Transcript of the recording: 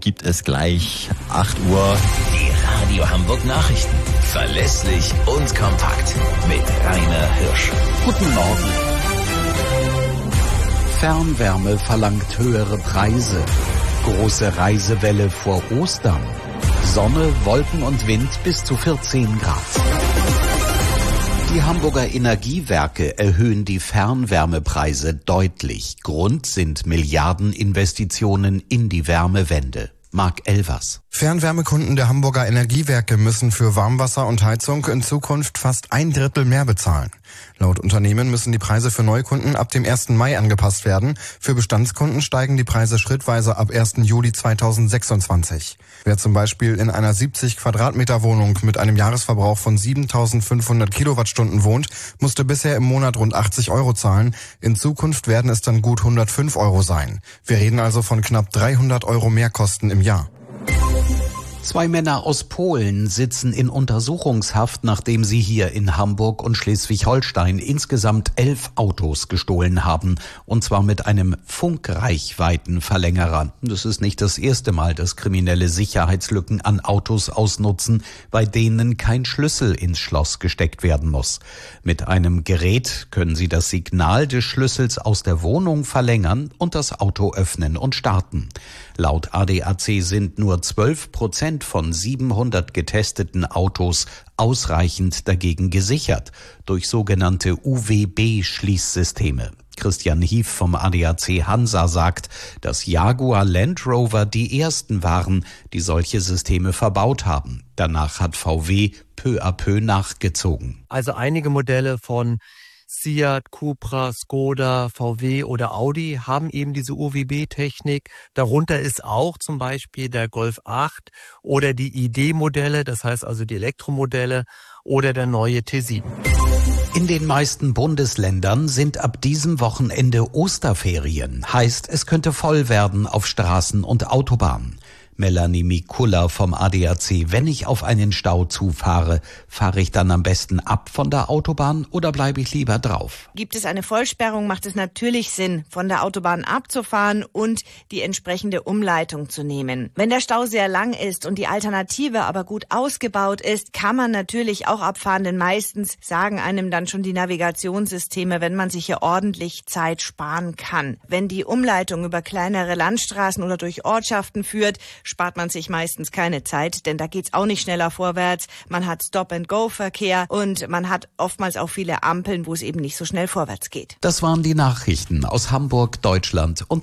gibt es gleich 8 Uhr. Die Radio Hamburg Nachrichten. Verlässlich und kompakt. Mit Rainer Hirsch. Guten Morgen. Fernwärme verlangt höhere Preise. Große Reisewelle vor Ostern. Sonne, Wolken und Wind bis zu 14 Grad. Die Hamburger Energiewerke erhöhen die Fernwärmepreise deutlich. Grund sind Milliardeninvestitionen in die Wärmewende. Marc Elvers. Fernwärmekunden der Hamburger Energiewerke müssen für Warmwasser und Heizung in Zukunft fast 1/3 mehr bezahlen. Laut Unternehmen müssen die Preise für Neukunden ab dem 1. Mai angepasst werden. Für Bestandskunden steigen die Preise schrittweise ab 1. Juli 2026. Wer zum Beispiel in einer 70 Quadratmeter Wohnung mit einem Jahresverbrauch von 7.500 Kilowattstunden wohnt, musste bisher im Monat rund 80 Euro zahlen. In Zukunft werden es dann gut 105 Euro sein. Wir reden also von knapp 300 Euro Mehrkosten im Jahr. 2 Männer aus Polen sitzen in Untersuchungshaft, nachdem sie hier in Hamburg und Schleswig-Holstein insgesamt 11 Autos gestohlen haben. Und zwar mit einem Funkreichweitenverlängerer. Das ist nicht das erste Mal, dass Kriminelle Sicherheitslücken an Autos ausnutzen, bei denen kein Schlüssel ins Schloss gesteckt werden muss. Mit einem Gerät können sie das Signal des Schlüssels aus der Wohnung verlängern und das Auto öffnen und starten. Laut ADAC sind nur 12% von 700 getesteten Autos ausreichend dagegen gesichert durch sogenannte UWB-Schließsysteme. Christian Hief vom ADAC Hansa sagt, dass Jaguar Land Rover die ersten waren, die solche Systeme verbaut haben. Danach hat VW peu à peu nachgezogen. Also einige Modelle von Seat, Cupra, Skoda, VW oder Audi haben eben diese UWB-Technik. Darunter ist auch zum Beispiel der Golf 8 oder die ID-Modelle, das heißt also die Elektromodelle oder der neue T7. In den meisten Bundesländern sind ab diesem Wochenende Osterferien. Heißt, es könnte voll werden auf Straßen und Autobahnen. Melanie Mikula vom ADAC. Wenn ich auf einen Stau zufahre, fahre ich dann am besten ab von der Autobahn oder bleibe ich lieber drauf? Gibt es eine Vollsperrung, macht es natürlich Sinn, von der Autobahn abzufahren und die entsprechende Umleitung zu nehmen. Wenn der Stau sehr lang ist und die Alternative aber gut ausgebaut ist, kann man natürlich auch abfahren, denn meistens sagen einem dann schon die Navigationssysteme, wenn man sich hier ordentlich Zeit sparen kann. Wenn die Umleitung über kleinere Landstraßen oder durch Ortschaften führt, spart man sich meistens keine Zeit, denn da geht's auch nicht schneller vorwärts. Man hat Stop-and-Go-Verkehr und man hat oftmals auch viele Ampeln, wo es eben nicht so schnell vorwärts geht. Das waren die Nachrichten aus Hamburg, Deutschland und